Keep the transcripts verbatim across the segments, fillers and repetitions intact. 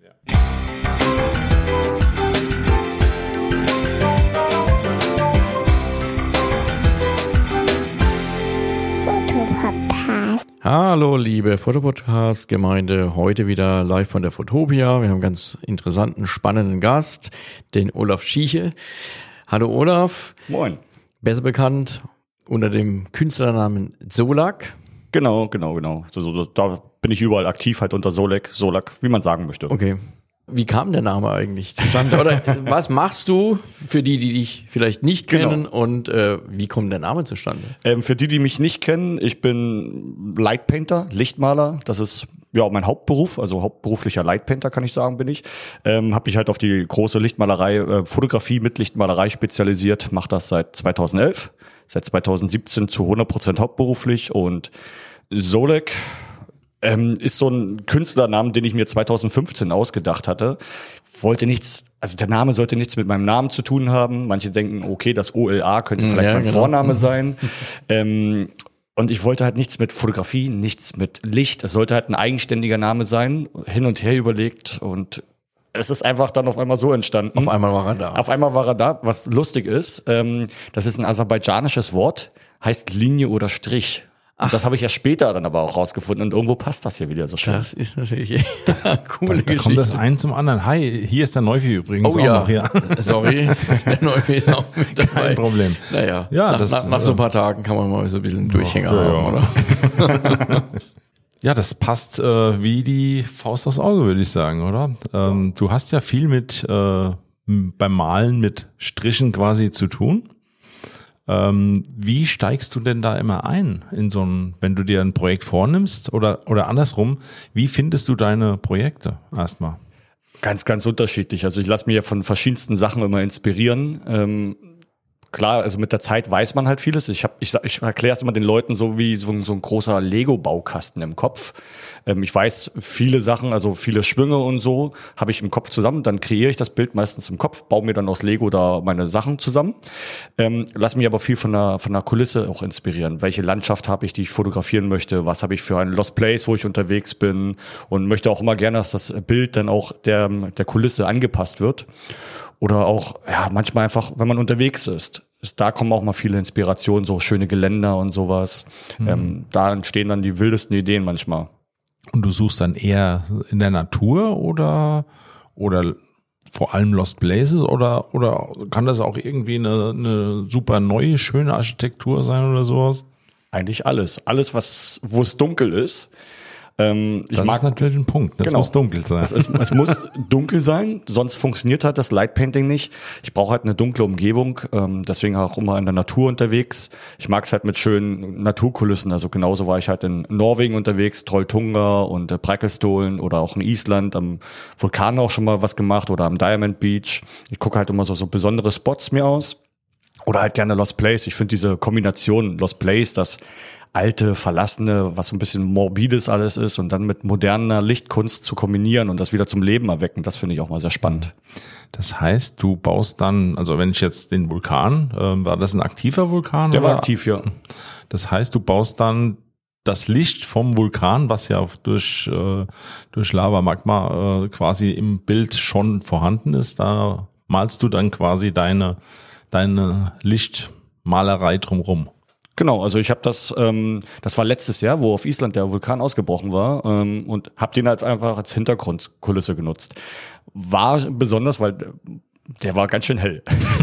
Hallo liebe Fotopodcast-Gemeinde, heute wieder live von der Fotopia. Wir haben einen ganz interessanten, spannenden Gast, den Olaf Schieche. Hallo Olaf. Moin. Besser bekannt unter dem Künstlernamen Solak. Genau, genau, genau. Also, da bin ich überall aktiv, halt unter Solak, Solak, wie man sagen möchte. Okay. Wie kam der Name eigentlich zustande? Oder was machst du für die, die dich vielleicht nicht kennen, genau. und äh, wie kommt der Name zustande? Ähm, für die, die mich nicht kennen, ich bin Lightpainter, Lichtmaler. Das ist ja mein Hauptberuf, also hauptberuflicher Lightpainter kann ich sagen, bin ich. Ähm, habe mich halt auf die große Lichtmalerei, äh, Fotografie mit Lichtmalerei spezialisiert. Mache das seit zweitausendelf, seit zweitausendsiebzehn zu hundert Prozent hauptberuflich. Und Solak Ähm, ist so ein Künstlernamen, den ich mir zweitausendfünfzehn ausgedacht hatte. Wollte nichts, also der Name sollte nichts mit meinem Namen zu tun haben. Manche denken, okay, das O L A könnte vielleicht ja, mein genau. Vorname sein. ähm, und ich wollte halt nichts mit Fotografie, nichts mit Licht. Es sollte halt ein eigenständiger Name sein. Hin und her überlegt und es ist einfach dann auf einmal so entstanden. Auf einmal war er da. Auf einmal war er da, was lustig ist. Ähm, das ist ein aserbaidschanisches Wort, heißt Linie oder Strich. Und das habe ich ja später dann aber auch rausgefunden und irgendwo passt das hier wieder so schön. Das ist natürlich eine coole da, da Geschichte. kommt das ein zum anderen. Hi, hier ist der Neufi übrigens oh, auch ja. noch. Ja, sorry, der Neufi ist auch mit dabei. Kein Problem. Naja, ja, nach, das, nach, nach so ein paar Tagen kann man mal so ein bisschen Durchhänger ja, haben, ja. oder? Ja, das passt äh, wie die Faust aufs Auge, würde ich sagen, oder? Ähm, du hast ja viel mit äh, beim Malen mit Strichen quasi zu tun. Ähm, wie steigst du denn da immer ein in so ein, wenn du dir ein Projekt vornimmst oder oder andersrum, wie findest du deine Projekte erstmal? Ganz, ganz unterschiedlich. Also ich lasse mich ja von verschiedensten Sachen immer inspirieren. Ähm, klar, also mit der Zeit weiß man halt vieles. Ich, hab, ich, ich erkläre es immer den Leuten so wie so, so ein großer Lego-Baukasten im Kopf. Ähm, ich weiß viele Sachen, also viele Schwünge und so habe ich im Kopf zusammen. Dann kreiere ich das Bild meistens im Kopf, baue mir dann aus Lego da meine Sachen zusammen. Ähm, lass mich aber viel von der, von der Kulisse auch inspirieren. Welche Landschaft habe ich, die ich fotografieren möchte? Was habe ich für ein Lost Place, wo ich unterwegs bin? Und möchte auch immer gerne, dass das Bild dann auch der, der Kulisse angepasst wird. Oder auch, ja, manchmal einfach, wenn man unterwegs ist. Da kommen auch mal viele Inspirationen, so schöne Geländer und sowas. Mhm. Ähm, da entstehen dann die wildesten Ideen manchmal. Und du suchst dann eher in der Natur oder, oder vor allem Lost Places oder, oder kann das auch irgendwie eine, eine super neue, schöne Architektur sein oder sowas? Eigentlich alles. Alles, was, wo es dunkel ist. Ähm, ich das mag, ist natürlich ein Punkt. Das genau, muss dunkel sein. Es, ist, es muss dunkel sein, sonst funktioniert halt das Lightpainting nicht. Ich brauche halt eine dunkle Umgebung, ähm, deswegen auch immer in der Natur unterwegs. Ich mag es halt mit schönen Naturkulissen. Also genauso war ich halt in Norwegen unterwegs, Trolltunga und äh, Brekkelstolen oder auch in Island, am Vulkan auch schon mal was gemacht oder am Diamond Beach. Ich gucke halt immer so, so besondere Spots mir aus. Oder halt gerne Lost Place. Ich finde diese Kombination Lost Place, das alte, verlassene, was so ein bisschen morbides alles ist und dann mit moderner Lichtkunst zu kombinieren und das wieder zum Leben erwecken, das finde ich auch mal sehr spannend. Das heißt, du baust dann, also wenn ich jetzt den Vulkan, äh, war das ein aktiver Vulkan? Der oder? war aktiv, ja. Das heißt, du baust dann das Licht vom Vulkan, was ja durch, äh, durch Lava, Magma äh, quasi im Bild schon vorhanden ist, da malst du dann quasi deine, deine Lichtmalerei drumrum. Genau, also ich habe das, ähm, das war letztes Jahr, wo auf Island der Vulkan ausgebrochen war ähm, und habe den halt einfach als Hintergrundkulisse genutzt. War besonders, weil der war ganz schön hell.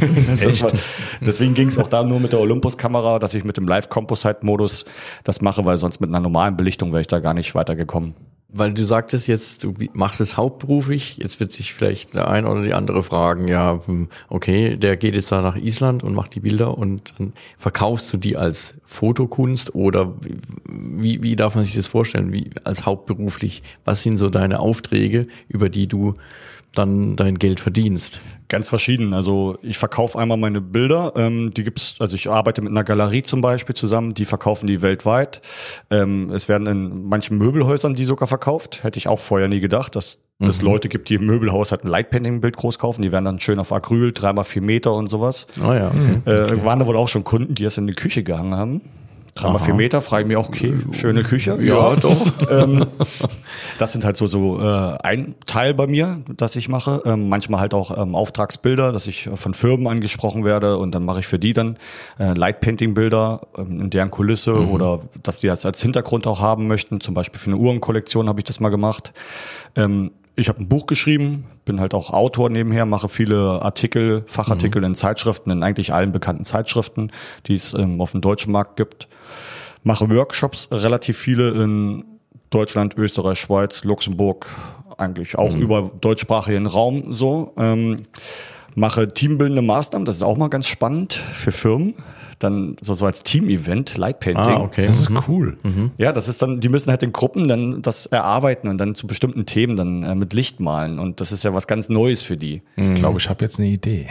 Das war, deswegen ging es auch da nur mit der Olympus-Kamera, dass ich mit dem Live-Composite-Modus das mache, weil sonst mit einer normalen Belichtung wäre ich da gar nicht weitergekommen. Weil du sagtest jetzt, du machst es hauptberuflich, jetzt wird sich vielleicht der ein oder die andere fragen, ja, okay, der geht jetzt da nach Island und macht die Bilder und dann verkaufst du die als Fotokunst oder wie, wie darf man sich das vorstellen, wie als hauptberuflich, was sind so deine Aufträge, über die du dann dein Geld verdienst? Ganz verschieden. Also ich verkaufe einmal meine Bilder, ähm, die gibt's, also ich arbeite mit einer Galerie zum Beispiel zusammen, die verkaufen die weltweit. Ähm, es werden in manchen Möbelhäusern die sogar verkauft. Hätte ich auch vorher nie gedacht, dass mhm. es Leute gibt, die im Möbelhaus halt ein Lightpainting-Bild groß kaufen. Die werden dann schön auf Acryl, drei mal vier Meter und sowas. Oh ja. Mhm. Äh, okay. Waren da wohl auch schon Kunden, die es in die Küche gehangen haben. drei mal vier Meter, frage ich mir auch, okay, schöne Küche. Ja, doch. ähm, das sind halt so, so äh, ein Teil bei mir, das ich mache. Ähm, manchmal halt auch ähm, Auftragsbilder, dass ich von Firmen angesprochen werde und dann mache ich für die dann äh, Light-Painting-Bilder ähm, in deren Kulisse mhm. oder dass die das als Hintergrund auch haben möchten. Zum Beispiel für eine Uhrenkollektion habe ich das mal gemacht. Ähm, Ich habe ein Buch geschrieben, bin halt auch Autor nebenher, mache viele Artikel, Fachartikel mhm. in Zeitschriften, in eigentlich allen bekannten Zeitschriften, die es ähm, auf dem deutschen Markt gibt. Mache Workshops, relativ viele in Deutschland, Österreich, Schweiz, Luxemburg, eigentlich auch mhm. über deutschsprachigen Raum so. Ähm, mache teambildende Maßnahmen, das ist auch mal ganz spannend für Firmen. Dann so, so als Team-Event, Light-Painting. Ah, okay. Das ist cool. Mhm. Ja, das ist dann, die müssen halt in Gruppen dann das erarbeiten und dann zu bestimmten Themen dann äh, mit Licht malen. Und das ist ja was ganz Neues für die. Ich glaube, ich habe jetzt eine Idee.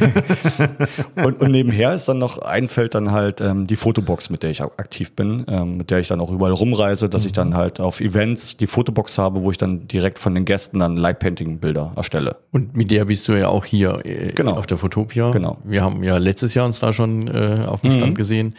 und, und nebenher ist dann noch ein Feld dann halt ähm, die Fotobox, mit der ich auch aktiv bin, ähm, mit der ich dann auch überall rumreise, dass mhm. ich dann halt auf Events die Fotobox habe, wo ich dann direkt von den Gästen dann Light-Painting-Bilder erstelle. Und mit der bist du ja auch hier äh, genau. auf der Fotopia. Genau. Wir haben ja letztes Jahr uns da schon äh, auf dem Stand mhm. gesehen.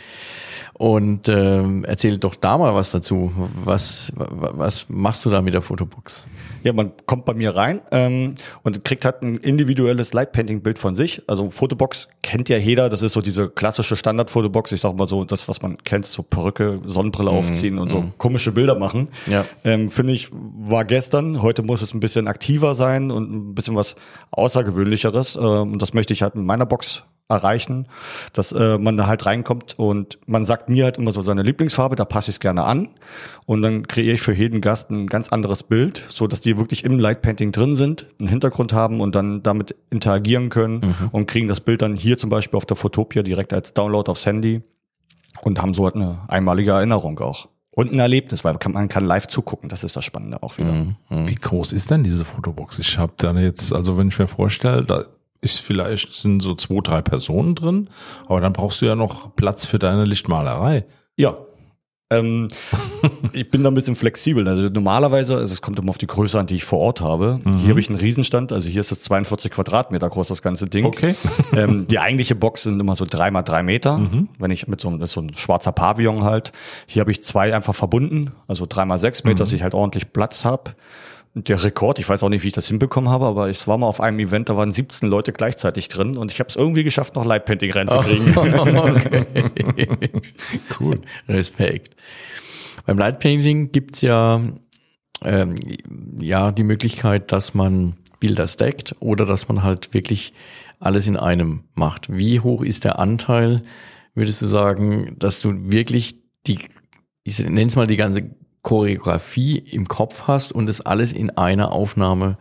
Und ähm, erzähl doch da mal was dazu. Was, was machst du da mit der Fotobox? Ja, man kommt bei mir rein ähm, und kriegt halt ein individuelles Light-Painting-Bild von sich. Also Fotobox kennt ja jeder. Das ist so diese klassische Standard-Fotobox. Ich sag mal so, das, was man kennt, so Perücke, Sonnenbrille mm, aufziehen und mm. so komische Bilder machen. Ja. Ähm, finde ich, war gestern. Heute muss es ein bisschen aktiver sein und ein bisschen was Außergewöhnlicheres. Ähm, und das möchte ich halt mit meiner Box erreichen, dass äh, man da halt reinkommt und man sagt mir halt immer so seine Lieblingsfarbe, da passe ich es gerne an und dann kreiere ich für jeden Gast ein ganz anderes Bild, so dass die wirklich im Lightpainting drin sind, einen Hintergrund haben und dann damit interagieren können mhm. und kriegen das Bild dann hier zum Beispiel auf der Fotopia direkt als Download aufs Handy und haben so halt eine einmalige Erinnerung auch. Und ein Erlebnis, weil man kann live zugucken, das ist das Spannende auch wieder. Mhm. Wie groß ist denn diese Fotobox? Ich habe da jetzt, also wenn ich mir vorstelle, da ist vielleicht, sind so zwei, drei Personen drin, aber dann brauchst du ja noch Platz für deine Lichtmalerei. Ja, ähm, ich bin da ein bisschen flexibel. Also normalerweise, also es kommt immer auf die Größe an, die ich vor Ort habe. Mhm. Hier habe ich einen Riesenstand, also hier ist es zweiundvierzig Quadratmeter groß, das ganze Ding. Okay. ähm, die eigentliche Box sind immer so drei mal drei Meter, mhm. wenn ich mit so einem, das ist so ein schwarzer Pavillon halt. Hier habe ich zwei einfach verbunden, also drei mal sechs Meter, mhm. dass ich halt ordentlich Platz habe. Der Rekord, ich weiß auch nicht, wie ich das hinbekommen habe, aber ich war mal auf einem Event, da waren siebzehn Leute gleichzeitig drin und ich habe es irgendwie geschafft, noch Lightpainting reinzukriegen. Oh, okay. Cool, Respekt. Beim Lightpainting gibt's ja, ähm, ja die Möglichkeit, dass man Bilder stackt oder dass man halt wirklich alles in einem macht. Wie hoch ist der Anteil, würdest du sagen, dass du wirklich die, ich nenne es mal die ganze Choreografie im Kopf hast und das alles in einer Aufnahme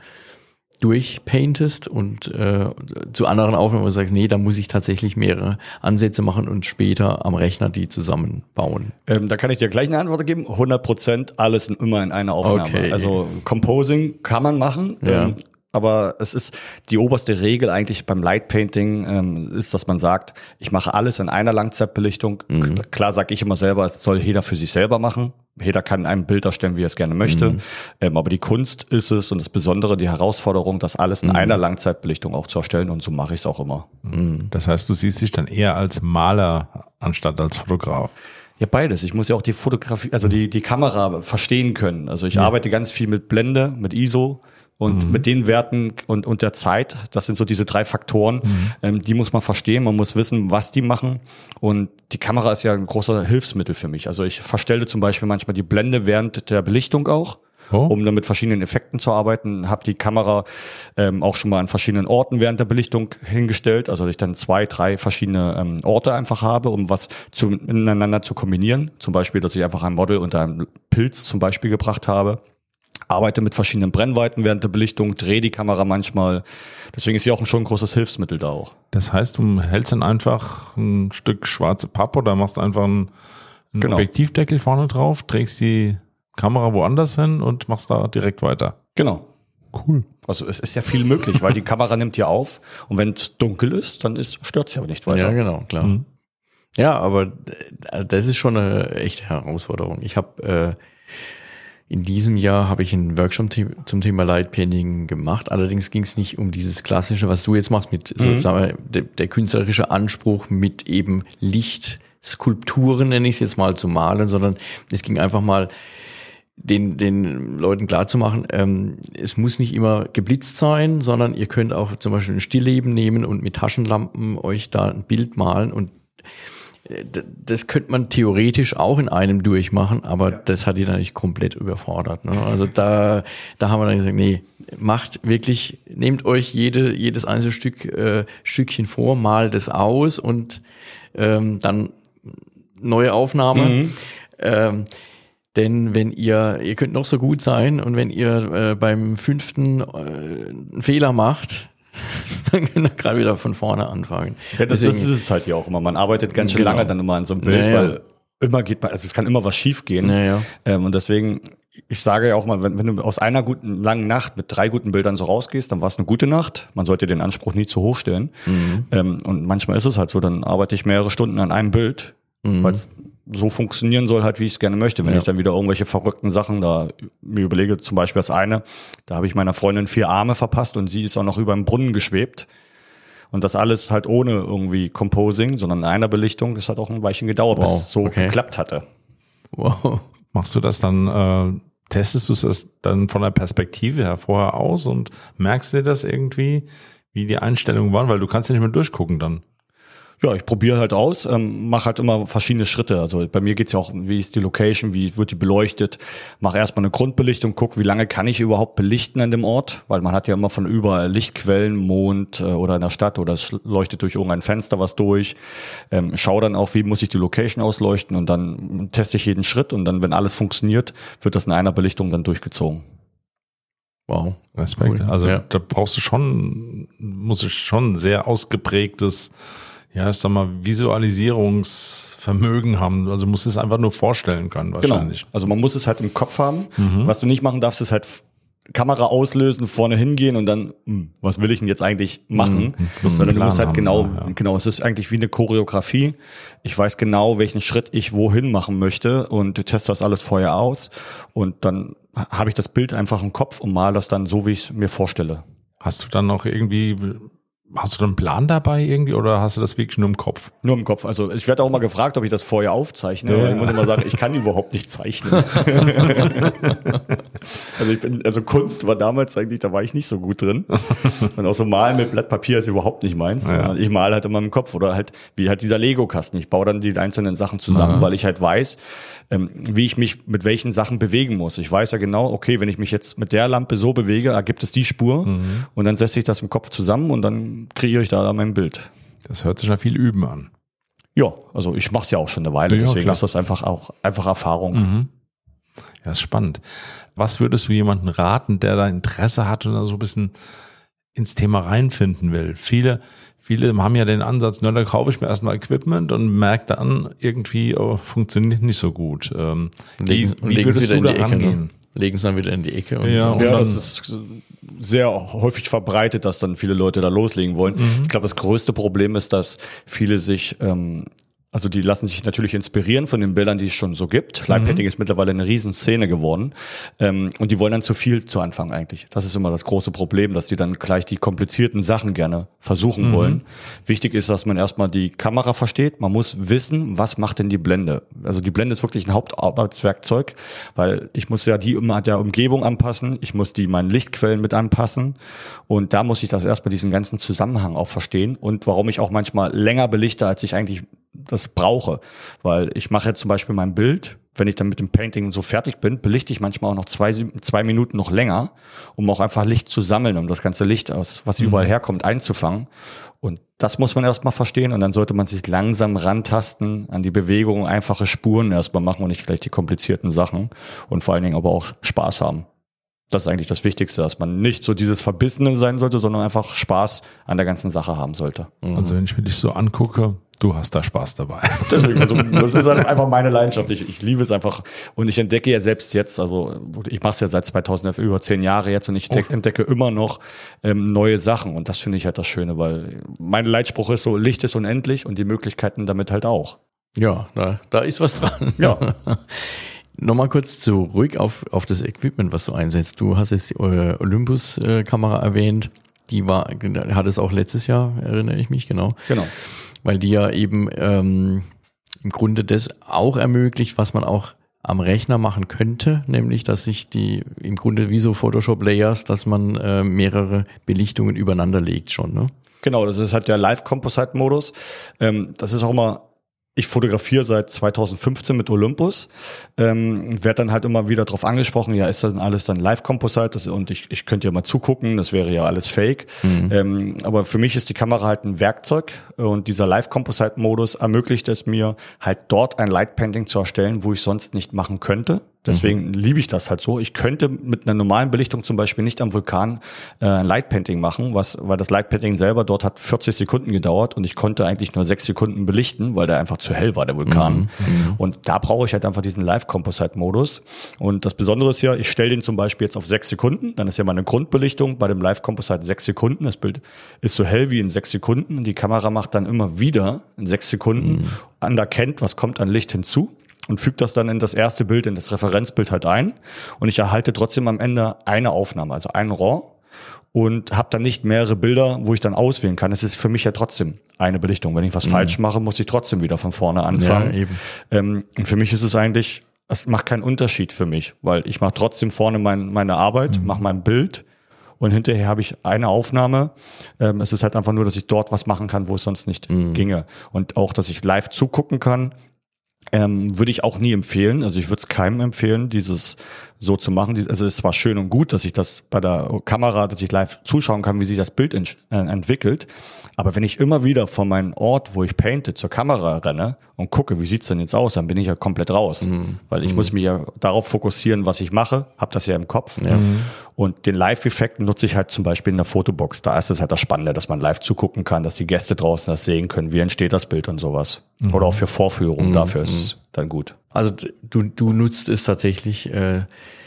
durchpaintest und äh, zu anderen Aufnahmen, wo du sagst, nee, da muss ich tatsächlich mehrere Ansätze machen und später am Rechner die zusammenbauen? Ähm, da kann ich dir gleich eine Antwort geben. hundert Prozent alles immer in einer Aufnahme. Okay. Also Composing kann man machen. Ja. Ähm, Aber es ist die oberste Regel eigentlich beim Lightpainting, ähm, ist, dass man sagt, ich mache alles in einer Langzeitbelichtung. Mhm. Klar sage ich immer selber, es soll jeder für sich selber machen. Jeder kann ein Bild erstellen, wie er es gerne möchte. Mhm. Ähm, aber die Kunst ist es und das Besondere, die Herausforderung, das alles in mhm. einer Langzeitbelichtung auch zu erstellen. Und so mache ich es auch immer. Mhm. Das heißt, du siehst dich dann eher als Maler anstatt als Fotograf. Ja, beides. Ich muss ja auch die Fotografie, also die, die Kamera verstehen können. Also ich ja. arbeite ganz viel mit Blende, mit I S O. Und mhm. mit den Werten und, und der Zeit, das sind so diese drei Faktoren, mhm. ähm, die muss man verstehen, man muss wissen, was die machen. Und die Kamera ist ja ein großer Hilfsmittel für mich. Also ich verstelle zum Beispiel manchmal die Blende während der Belichtung auch, oh. um dann mit verschiedenen Effekten zu arbeiten. Habe die Kamera ähm, auch schon mal an verschiedenen Orten während der Belichtung hingestellt, also dass ich dann zwei, drei verschiedene ähm, Orte einfach habe, um was zu, miteinander zu kombinieren. Zum Beispiel, dass ich einfach ein Model unter einem Pilz zum Beispiel gebracht habe. Arbeite mit verschiedenen Brennweiten während der Belichtung, drehe die Kamera manchmal. Deswegen ist sie auch schon ein großes Hilfsmittel da auch. Das heißt, du hältst dann einfach ein Stück schwarze Pappe oder machst einfach einen, einen genau. Objektivdeckel vorne drauf, trägst die Kamera woanders hin und machst da direkt weiter. Genau. Cool. Also es ist ja viel möglich, weil die Kamera nimmt ja auf und wenn es dunkel ist, dann ist stört sie aber nicht weiter. Ja, genau, klar. Mhm. Ja, aber das ist schon eine echte Herausforderung. Ich habe äh, In diesem Jahr habe ich einen Workshop zum Thema Lightpainting gemacht. Allerdings ging es nicht um dieses Klassische, was du jetzt machst, mit mhm. so, sagen wir, der, der künstlerische Anspruch mit eben Licht Skulpturen, nenne ich es jetzt mal, zu malen, sondern es ging einfach mal den den Leuten klarzumachen, ähm, es muss nicht immer geblitzt sein, sondern ihr könnt auch zum Beispiel ein Stillleben nehmen und mit Taschenlampen euch da ein Bild malen und das könnte man theoretisch auch in einem durchmachen, aber ja. das hat die dann nicht komplett überfordert. Ne? Also da da haben wir dann gesagt, nee, macht wirklich, nehmt euch jede jedes einzelne Stück äh, Stückchen vor, malt es aus und ähm, dann neue Aufnahme. Mhm. Ähm, Denn wenn ihr, ihr könnt noch so gut sein und wenn ihr äh, beim fünften äh, einen Fehler macht, dann könnt ihr gerade wieder von vorne anfangen. Ja, das, das ist es halt ja auch immer. Man arbeitet ganz schön genau. lange dann immer an so einem Bild, naja. weil immer geht man, also es kann immer was schief gehen. Naja. Ähm, und deswegen, ich sage ja auch mal, wenn, wenn du aus einer guten langen Nacht mit drei guten Bildern so rausgehst, dann war es eine gute Nacht. Man sollte den Anspruch nie zu hoch stellen. Mhm. Ähm, und manchmal ist es halt so, dann arbeite ich mehrere Stunden an einem Bild, mhm. weil es so funktionieren soll halt, wie ich es gerne möchte. Wenn ja. ich dann wieder irgendwelche verrückten Sachen da mir überlege, zum Beispiel das eine, da habe ich meiner Freundin vier Arme verpasst und sie ist auch noch über den Brunnen geschwebt. Und das alles halt ohne irgendwie Composing, sondern in einer Belichtung. Das hat auch ein Weilchen gedauert, wow. bis es so okay. geklappt hatte. Wow. Machst du das dann, äh, testest du es dann von der Perspektive her vorher aus und merkst dir das irgendwie, wie die Einstellungen waren? Weil du kannst ja nicht mehr durchgucken dann. Ja, ich probiere halt aus, ähm, mache halt immer verschiedene Schritte. Also bei mir geht's ja auch, wie ist die Location, wie wird die beleuchtet. Mache erstmal eine Grundbelichtung, guck, wie lange kann ich überhaupt belichten an dem Ort, weil man hat ja immer von überall Lichtquellen, Mond äh, oder in der Stadt oder es leuchtet durch irgendein Fenster was durch. Ähm, schau dann auch, wie muss ich die Location ausleuchten und dann teste ich jeden Schritt und dann, wenn alles funktioniert, wird das in einer Belichtung dann durchgezogen. Wow, Respekt. Cool. Also ja. da brauchst du schon, muss ich schon ein sehr ausgeprägtes, ja, ich sag mal, Visualisierungsvermögen haben. Also muss es einfach nur vorstellen können wahrscheinlich. Genau. Also man muss es halt im Kopf haben. Mhm. Was du nicht machen darfst, ist halt Kamera auslösen, vorne hingehen und dann, hm, was will ich denn jetzt eigentlich machen? Mhm. Sondern du musst halt genau, ja. genau, es ist eigentlich wie eine Choreografie. Ich weiß genau, welchen Schritt ich wohin machen möchte und du testest das alles vorher aus und dann habe ich das Bild einfach im Kopf und mal das dann so, wie ich es mir vorstelle. Hast du dann noch irgendwie... Hast du da einen Plan dabei irgendwie oder hast du das wirklich nur im Kopf? Nur im Kopf. Also ich werde auch mal gefragt, ob ich das vorher aufzeichne. Ja. Ich muss immer sagen, ich kann überhaupt nicht zeichnen. also ich bin, also Kunst war damals eigentlich, da war ich nicht so gut drin. Und auch so malen mit Blatt Papier ist überhaupt nicht meins. Ja. Ich male halt immer im Kopf oder halt wie halt dieser Lego-Kasten. Ich baue dann die einzelnen Sachen zusammen, ja. weil ich halt weiß, ähm, wie ich mich mit welchen Sachen bewegen muss. Ich weiß ja genau, okay, wenn ich mich jetzt mit der Lampe so bewege, ergibt es die Spur mhm. und dann setze ich das im Kopf zusammen und dann kreiere ich da mein Bild. Das hört sich ja viel Üben an. Ja, also ich mache es ja auch schon eine Weile, ja, deswegen klar. ist das einfach auch einfach Erfahrung. Mhm. Ja, ist spannend. Was würdest du jemandem raten, der da Interesse hat und da so ein bisschen ins Thema reinfinden will? Viele, viele haben ja den Ansatz, na, da kaufe ich mir erstmal Equipment und merke dann irgendwie, oh, funktioniert nicht so gut. Ähm, legen, wie wie würdest du da rangehen? Legen es dann wieder in die Ecke. Und ja, ja, das ist sehr häufig verbreitet, dass dann viele Leute da loslegen wollen. Mhm. Ich glaube, das größte Problem ist, dass viele sich, ähm, also die lassen sich natürlich inspirieren von den Bildern, die es schon so gibt. Live Painting mhm. ist mittlerweile eine Riesenszene geworden. Ähm, und die wollen dann zu viel zu Anfang eigentlich. Das ist immer das große Problem, dass die dann gleich die komplizierten Sachen gerne versuchen mhm. wollen. Wichtig ist, dass man erstmal die Kamera versteht. Man muss wissen, was macht denn die Blende? Also die Blende ist wirklich ein Hauptarbeitswerkzeug, weil ich muss ja die immer der Umgebung anpassen. Ich muss die meinen Lichtquellen mit anpassen. Und da muss ich das erstmal diesen ganzen Zusammenhang auch verstehen. Und warum ich auch manchmal länger belichte, als ich eigentlich das brauche, weil ich mache jetzt zum Beispiel mein Bild, wenn ich dann mit dem Painting so fertig bin, belichte ich manchmal auch noch zwei, zwei Minuten noch länger, um auch einfach Licht zu sammeln, um das ganze Licht aus, was mhm. überall herkommt, einzufangen. Und das muss man erstmal verstehen und dann sollte man sich langsam rantasten an die Bewegung, einfache Spuren erstmal machen und nicht vielleicht die komplizierten Sachen und vor allen Dingen aber auch Spaß haben. Das ist eigentlich das Wichtigste, dass man nicht so dieses Verbissene sein sollte, sondern einfach Spaß an der ganzen Sache haben sollte. Also wenn ich mir dich so angucke, du hast da Spaß dabei. Deswegen, also das ist halt einfach meine Leidenschaft. Ich, ich liebe es einfach und ich entdecke ja selbst jetzt, also ich mache es ja seit zweitausendelf, über zehn Jahre jetzt und ich entdecke, oh. entdecke immer noch ähm, neue Sachen und das finde ich halt das Schöne, weil mein Leitspruch ist so, Licht ist unendlich und die Möglichkeiten damit halt auch. Ja, da, da ist was dran. Ja. Nochmal kurz zurück auf, auf das Equipment, was du einsetzt. Du hast jetzt die Olympus-Kamera erwähnt. Die war, hat es auch letztes Jahr, erinnere ich mich, genau. Genau. Weil die ja eben ähm, im Grunde das auch ermöglicht, was man auch am Rechner machen könnte, nämlich, dass sich die im Grunde wie so Photoshop-Layers, dass man äh, mehrere Belichtungen übereinander legt schon, ne? Genau, das ist halt der Live-Composite-Modus. Ähm, das ist auch immer, ich fotografiere seit zweitausendfünfzehn mit Olympus, ähm, werde dann halt immer wieder drauf angesprochen, ja, ist das denn alles dann Live-Composite und ich, ich könnte ja mal zugucken, das wäre ja alles Fake. Mhm. Ähm, aber für mich ist die Kamera halt ein Werkzeug und dieser Live-Composite-Modus ermöglicht es mir, halt dort ein Light-Painting zu erstellen, wo ich sonst nicht machen könnte. Deswegen mhm. liebe ich das halt so. Ich könnte mit einer normalen Belichtung zum Beispiel nicht am Vulkan äh, ein Light-Painting machen, was, weil das Light-Painting selber dort hat vierzig Sekunden gedauert und ich konnte eigentlich nur sechs Sekunden belichten, weil der einfach zu hell war, der Vulkan. Mhm. Und da brauche ich halt einfach diesen Live-Composite-Modus. Und das Besondere ist ja, ich stelle den zum Beispiel jetzt auf sechs Sekunden, dann ist ja meine Grundbelichtung bei dem Live-Composite sechs Sekunden. Das Bild ist so hell wie in sechs Sekunden und die Kamera macht dann immer wieder in sechs Sekunden mhm. anerkennt, was kommt an Licht hinzu. Und fügt das dann in das erste Bild, in das Referenzbild halt ein. Und ich erhalte trotzdem am Ende eine Aufnahme, also einen RAW. Und habe dann nicht mehrere Bilder, wo ich dann auswählen kann. Es ist für mich ja trotzdem eine Belichtung. Wenn ich was mhm. falsch mache, muss ich trotzdem wieder von vorne anfangen. Ja, eben. Ähm, und für mich ist es eigentlich, es macht keinen Unterschied für mich, weil ich mache trotzdem vorne mein, meine Arbeit, mhm. mache mein Bild. Und hinterher habe ich eine Aufnahme. Ähm, es ist halt einfach nur, dass ich dort was machen kann, wo es sonst nicht mhm. ginge. Und auch, dass ich live zugucken kann. Ähm, würde ich auch nie empfehlen. Also ich würde es keinem empfehlen, dieses so zu machen. Also es war schön und gut, dass ich das bei der Kamera, dass ich live zuschauen kann, wie sich das Bild ent- äh, entwickelt. Aber wenn ich immer wieder von meinem Ort, wo ich painte, zur Kamera renne und gucke, wie sieht's denn jetzt aus, dann bin ich ja komplett raus. Mhm. Weil ich mhm. muss mich ja darauf fokussieren, was ich mache, habe das ja im Kopf. Ja. Mhm. Und den Live-Effekt nutze ich halt zum Beispiel in der Fotobox. Da ist es halt das Spannende, dass man live zugucken kann, dass die Gäste draußen das sehen können, wie entsteht das Bild und sowas. Mhm. Oder auch für Vorführungen, mhm. dafür ist es dann gut. Also du, du nutzt es tatsächlich äh,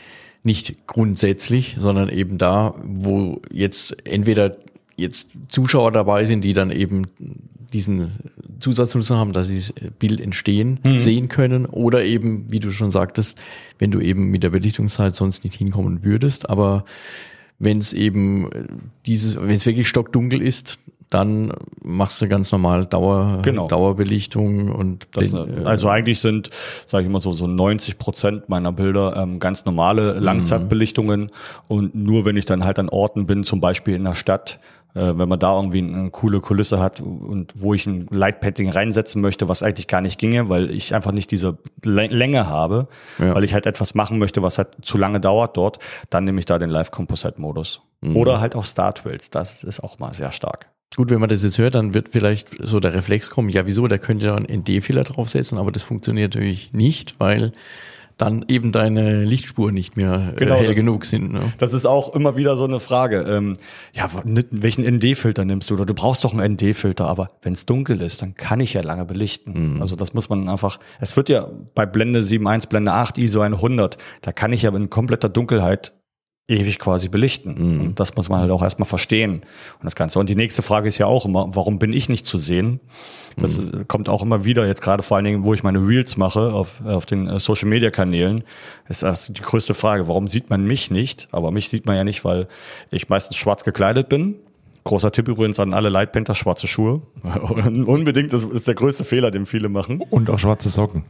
nicht grundsätzlich, sondern eben da, wo jetzt entweder jetzt Zuschauer dabei sind, die dann eben diesen Zusatznutzen haben, dass sie das Bild entstehen mhm. sehen können, oder eben, wie du schon sagtest, wenn du eben mit der Belichtungszeit sonst nicht hinkommen würdest, aber wenn es eben dieses, wenn es wirklich stockdunkel ist, dann machst du ganz normal Dauer, genau. Dauerbelichtung und das, den, also eigentlich sind, sage ich immer so, so neunzig Prozent meiner Bilder ähm, ganz normale Langzeitbelichtungen mhm. und nur wenn ich dann halt an Orten bin, zum Beispiel in der Stadt, äh, wenn man da irgendwie eine coole Kulisse hat und wo ich ein Light-Painting reinsetzen möchte, was eigentlich gar nicht ginge, weil ich einfach nicht diese Länge habe, ja. weil ich halt etwas machen möchte, was halt zu lange dauert dort, dann nehme ich da den Live-Composite-Modus. Mhm. Oder halt auch Star-Trails, das ist auch mal sehr stark. Gut, wenn man das jetzt hört, dann wird vielleicht so der Reflex kommen, ja wieso, da könnte ja einen N D-Fehler draufsetzen, aber das funktioniert natürlich nicht, weil dann eben deine Lichtspuren nicht mehr genau, hell das, genug sind. Ne? Das ist auch immer wieder so eine Frage. Ähm, ja, welchen N D-Filter nimmst du? Oder du brauchst doch einen N D-Filter, aber wenn es dunkel ist, dann kann ich ja lange belichten. Mhm. Also das muss man einfach, es wird ja bei Blende sieben Komma eins, Blende acht, I S O hundert, da kann ich ja in kompletter Dunkelheit ewig quasi belichten. Mhm. Und das muss man halt auch erstmal verstehen. Und das Ganze. Und die nächste Frage ist ja auch immer, warum bin ich nicht zu sehen? Das mhm. kommt auch immer wieder, jetzt gerade vor allen Dingen, wo ich meine Reels mache auf, auf den Social Media Kanälen, ist das die größte Frage. Warum sieht man mich nicht? Aber mich sieht man ja nicht, weil ich meistens schwarz gekleidet bin. Großer Tipp übrigens an alle Lightpainter, schwarze Schuhe. Unbedingt, das ist der größte Fehler, den viele machen. Und auch schwarze Socken.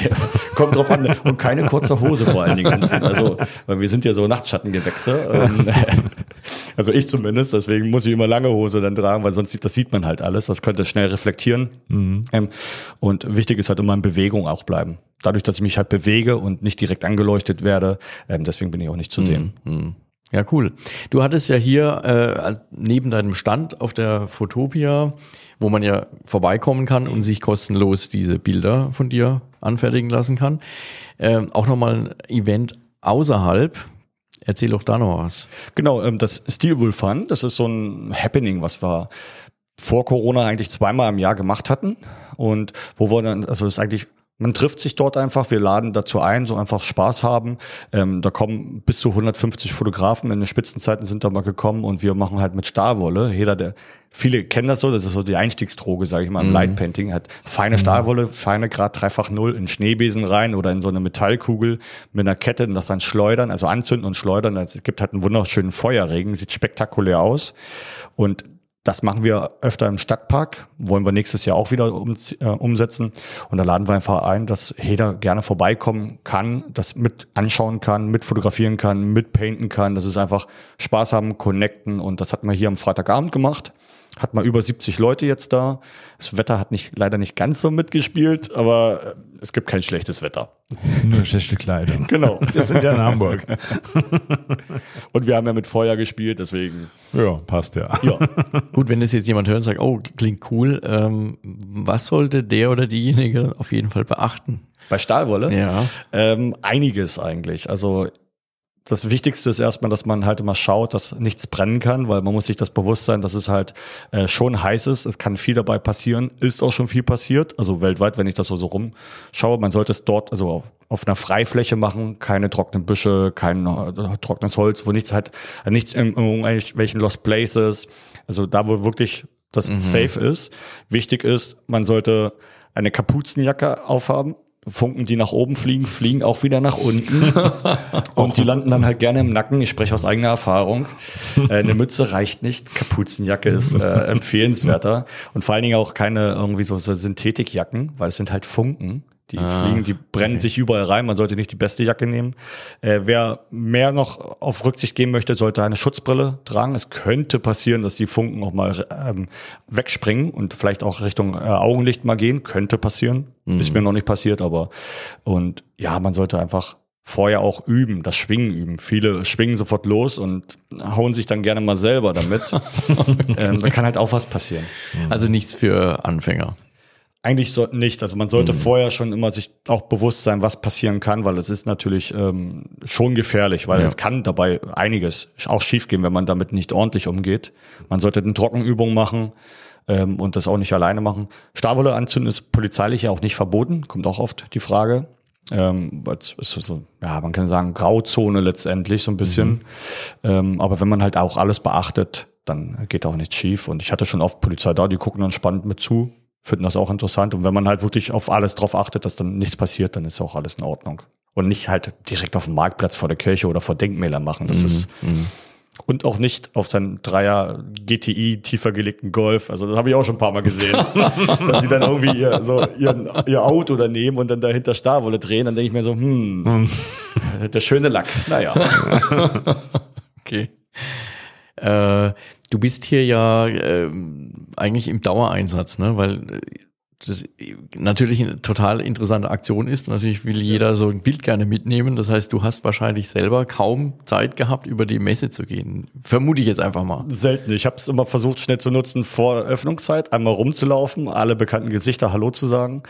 Kommt drauf an. Und keine kurze Hose vor allen Dingen anziehen. Also, weil wir sind ja so Nachtschattengewächse. Also ich zumindest, deswegen muss ich immer lange Hose dann tragen, weil sonst sieht, das sieht man halt alles. Das könnte schnell reflektieren. Mhm. Und wichtig ist halt immer in Bewegung auch bleiben. Dadurch, dass ich mich halt bewege und nicht direkt angeleuchtet werde, deswegen bin ich auch nicht zu sehen. Mhm. Ja, cool. Du hattest ja hier äh, neben deinem Stand auf der Photopia, wo man ja vorbeikommen kann und sich kostenlos diese Bilder von dir anfertigen lassen kann, äh, auch nochmal ein Event außerhalb. Erzähl doch da noch was. Genau, ähm, das Steelwool Fun, das ist so ein Happening, was wir vor Corona eigentlich zweimal im Jahr gemacht hatten und wo wir dann, also das ist eigentlich, man trifft sich dort einfach, wir laden dazu ein, so einfach Spaß haben. Ähm, da kommen bis zu hundertfünfzig Fotografen, in den Spitzenzeiten sind da mal gekommen und wir machen halt mit Stahlwolle. Jeder, der, viele kennen das so, das ist so die Einstiegsdroge, sage ich mal, im mhm. Lightpainting. Hat feine mhm. Stahlwolle, feine Grad dreifach null in Schneebesen rein oder in so eine Metallkugel mit einer Kette und das dann schleudern, also anzünden und schleudern. Es gibt halt einen wunderschönen Feuerregen, sieht spektakulär aus und Das machen wir öfter im Stadtpark, wollen wir nächstes Jahr auch wieder um, äh, umsetzen. Und da laden wir einfach ein, dass jeder gerne vorbeikommen kann, das mit anschauen kann, mit fotografieren kann, mit painten kann. Das ist einfach Spaß haben, connecten. Und das hatten wir hier am Freitagabend gemacht. Hat mal über siebzig Leute jetzt da. Das Wetter hat nicht, leider nicht ganz so mitgespielt, aber es gibt kein schlechtes Wetter. Nur schlechte Kleidung. Genau. Wir sind ja in Hamburg. Und wir haben ja mit Feuer gespielt, deswegen. Ja, passt ja. Ja. Gut, wenn das jetzt jemand hört und sagt, oh, klingt cool, ähm, was sollte der oder diejenige auf jeden Fall beachten? Bei Stahlwolle? Ja. Ähm, einiges eigentlich. Also das Wichtigste ist erstmal, dass man halt immer schaut, dass nichts brennen kann, weil man muss sich das bewusst sein, dass es halt äh, schon heiß ist. Es kann viel dabei passieren, ist auch schon viel passiert. Also weltweit, wenn ich das so, so rumschaue, man sollte es dort also auf, auf einer Freifläche machen, keine trockenen Büsche, kein äh, trockenes Holz, wo nichts halt, äh, nichts in, in irgendwelchen Lost Places. Also da, wo wirklich das mhm. safe ist. Wichtig ist, man sollte eine Kapuzenjacke aufhaben. Funken, die nach oben fliegen, fliegen auch wieder nach unten. Und die landen dann halt gerne im Nacken. Ich spreche aus eigener Erfahrung. Äh, eine Mütze reicht nicht. Kapuzenjacke ist äh, empfehlenswerter. Und vor allen Dingen auch keine irgendwie so, so Synthetikjacken, weil es sind halt Funken. Die ah, fliegen, die brennen okay. sich überall rein. Man sollte nicht die beste Jacke nehmen. Äh, wer mehr noch auf Rücksicht gehen möchte, sollte eine Schutzbrille tragen. Es könnte passieren, dass die Funken auch mal ähm, wegspringen und vielleicht auch Richtung äh, Augenlicht mal gehen. Könnte passieren. Mhm. Ist mir noch nicht passiert, aber und ja, man sollte einfach vorher auch üben, das Schwingen üben. Viele schwingen sofort los und hauen sich dann gerne mal selber damit. ähm, da kann halt auch was passieren. Also nichts für Anfänger. Eigentlich so nicht. Also man sollte mhm. vorher schon immer sich auch bewusst sein, was passieren kann, weil es ist natürlich ähm, schon gefährlich, weil ja. es kann dabei einiges auch schiefgehen, wenn man damit nicht ordentlich umgeht. Man sollte eine Trockenübung machen ähm, und das auch nicht alleine machen. Stahlwolle anzünden ist polizeilich ja auch nicht verboten, kommt auch oft die Frage. Ähm, es ist so, ja, man kann sagen, Grauzone letztendlich so ein bisschen. Mhm. Ähm, aber wenn man halt auch alles beachtet, dann geht auch nichts schief. Und ich hatte schon oft Polizei da, die gucken dann spannend mit zu. Finden das auch interessant. Und wenn man halt wirklich auf alles drauf achtet, dass dann nichts passiert, dann ist auch alles in Ordnung. Und nicht halt direkt auf dem Marktplatz vor der Kirche oder vor Denkmälern machen. Das mm, ist mm. Und auch nicht auf seinen Dreier G T I tiefer gelegten Golf. Also das habe ich auch schon ein paar Mal gesehen. Dass sie dann irgendwie ihr, so ihren, ihr Auto da nehmen und dann dahinter Stahlwolle drehen. Dann denke ich mir so, hm, mm. der schöne Lack. Naja. Okay. Äh, du bist hier ja äh, eigentlich im Dauereinsatz, ne? Weil das natürlich eine total interessante Aktion ist. Natürlich will jeder so ein Bild gerne mitnehmen. Das heißt, du hast wahrscheinlich selber kaum Zeit gehabt, über die Messe zu gehen. Vermute ich jetzt einfach mal. Selten. Ich habe es immer versucht, schnell zu nutzen vor Öffnungszeit, einmal rumzulaufen, alle bekannten Gesichter Hallo zu sagen.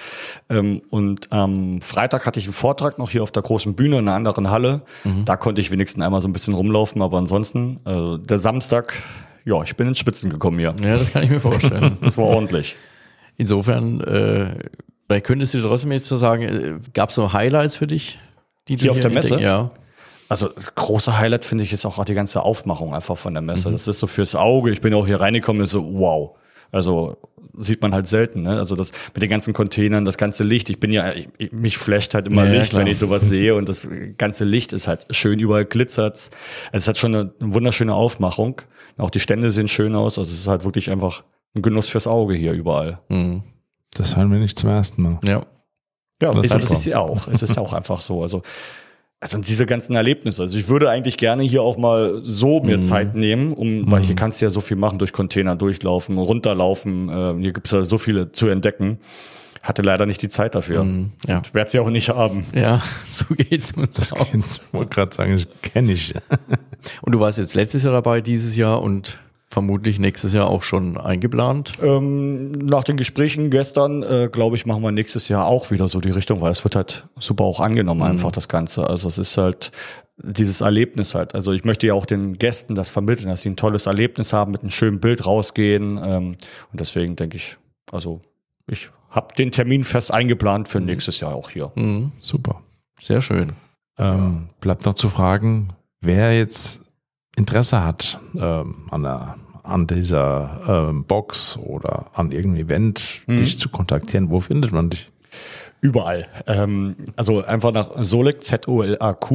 Und am Freitag hatte ich einen Vortrag noch hier auf der großen Bühne in einer anderen Halle. Mhm. Da konnte ich wenigstens einmal so ein bisschen rumlaufen. Aber ansonsten, also der Samstag, ja, ich bin ins Spitzen gekommen hier. Ja, das kann ich mir vorstellen. Das war ordentlich. Insofern, äh, vielleicht könntest du trotzdem jetzt so sagen, äh, gab es so Highlights für dich? Die hier, hier auf der Messe? Entdecken? Ja. Also das große Highlight finde ich jetzt auch die ganze Aufmachung einfach von der Messe. Mhm. Das ist so fürs Auge. Ich bin auch hier reingekommen und so, wow. Also sieht man halt selten, ne? Also das mit den ganzen Containern, das ganze Licht. Ich bin ja, ich, mich flasht halt immer ja, Licht, ja, wenn ich sowas sehe. Und das ganze Licht ist halt schön, überall glitzert's. Es hat schon eine, eine wunderschöne Aufmachung. Auch die Stände sehen schön aus. Also es ist halt wirklich einfach ein Genuss fürs Auge hier überall. Mhm. Das hören wir nicht zum ersten Mal. Ja. Ja, das ist es ja auch. Es ist auch einfach so. Also, also diese ganzen Erlebnisse. Also ich würde eigentlich gerne hier auch mal so mir mhm. Zeit nehmen, um, mhm. weil hier kannst du ja so viel machen, durch Container durchlaufen, runterlaufen. Äh, hier gibt's ja so viele zu entdecken. Hatte leider nicht die Zeit dafür. Mm, ja. Und werde sie auch nicht haben. Ja, so geht's uns das auch. Ich wollte gerade sagen, ich kenne ich. Und du warst jetzt letztes Jahr dabei, dieses Jahr und vermutlich nächstes Jahr auch schon eingeplant? Ähm, nach den Gesprächen gestern, äh, glaube ich, machen wir nächstes Jahr auch wieder so die Richtung, weil es wird halt super auch angenommen, mhm. einfach das Ganze. Also es ist halt dieses Erlebnis halt. Also ich möchte ja auch den Gästen das vermitteln, dass sie ein tolles Erlebnis haben, mit einem schönen Bild rausgehen. Ähm, und deswegen denke ich, also ich habe den Termin fest eingeplant für nächstes Jahr auch hier. Mhm. Super, sehr schön. Ähm, bleibt noch zu fragen, wer jetzt Interesse hat ähm, an, der, an dieser ähm, Box oder an irgendeinem Event, mhm. dich zu kontaktieren, wo findet man dich? Überall. Ähm, also einfach nach Solaq, Z O L A Q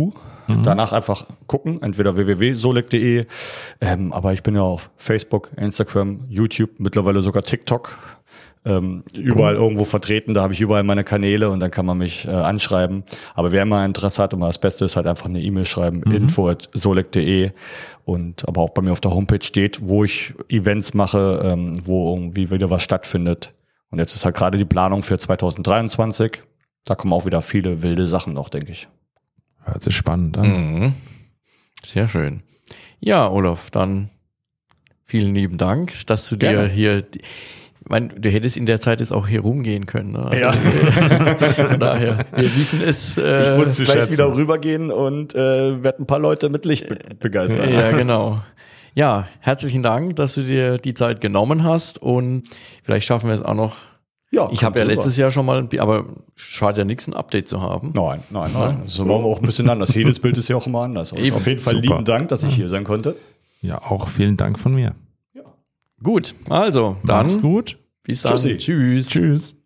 Mhm. Danach einfach gucken, entweder w w w punkt solek punkt de, ähm, aber ich bin ja auf Facebook, Instagram, YouTube, mittlerweile sogar TikTok, ähm, überall mhm. irgendwo vertreten, da habe ich überall meine Kanäle und dann kann man mich äh, anschreiben. Aber wer mal Interesse hat, immer das Beste ist halt einfach eine E-Mail schreiben, mhm. info at solek punkt de und aber auch bei mir auf der Homepage steht, wo ich Events mache, ähm, wo irgendwie wieder was stattfindet. Und jetzt ist halt gerade die Planung für zwanzig dreiundzwanzig, da kommen auch wieder viele wilde Sachen noch, denke ich. Hört sich spannend an. Mhm. Sehr schön. Ja, Olaf, dann vielen lieben Dank, dass du Gerne. dir hier, ich meine, du hättest in der Zeit jetzt auch hier rumgehen können. Ne? Also, ja. Von daher, wir wissen es. Äh, ich muss gleich schätzen. wieder rübergehen und äh, werde ein paar Leute mit Licht be- begeistern. Ja, genau. Ja, herzlichen Dank, dass du dir die Zeit genommen hast und vielleicht schaffen wir es auch noch. Ja, ich habe ja letztes Jahr schon mal, aber schadet ja nichts, ein Update zu haben. Nein, nein, nein. So machen wir auch ein bisschen anders. Jedes Bild ist ja auch immer anders. Und Eben. auf jeden Fall Super. lieben Dank, dass ich hier sein konnte. Ja, auch vielen Dank von mir. Gut, also dann Mach's gut. bis dann. Tschüssi. Tschüss. Tschüss.